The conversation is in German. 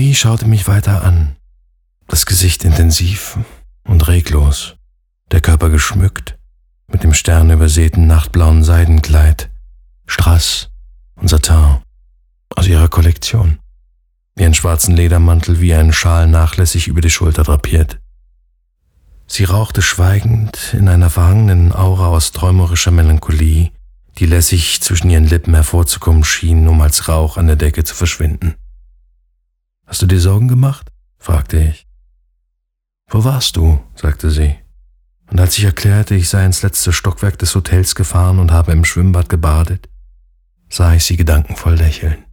Sie schaute mich weiter an, das Gesicht intensiv und reglos, der Körper geschmückt mit dem sternübersäten nachtblauen Seidenkleid, Strass und Satin aus ihrer Kollektion, ihren schwarzen Ledermantel wie einen Schal nachlässig über die Schulter drapiert. Sie rauchte schweigend in einer verhangenen Aura aus träumerischer Melancholie, die lässig zwischen ihren Lippen hervorzukommen schien, um als Rauch an der Decke zu verschwinden. »Hast du dir Sorgen gemacht?« fragte ich. »Wo warst du?« sagte sie. Und als ich erklärte, ich sei ins letzte Stockwerk des Hotels gefahren und habe im Schwimmbad gebadet, sah ich sie gedankenvoll lächeln.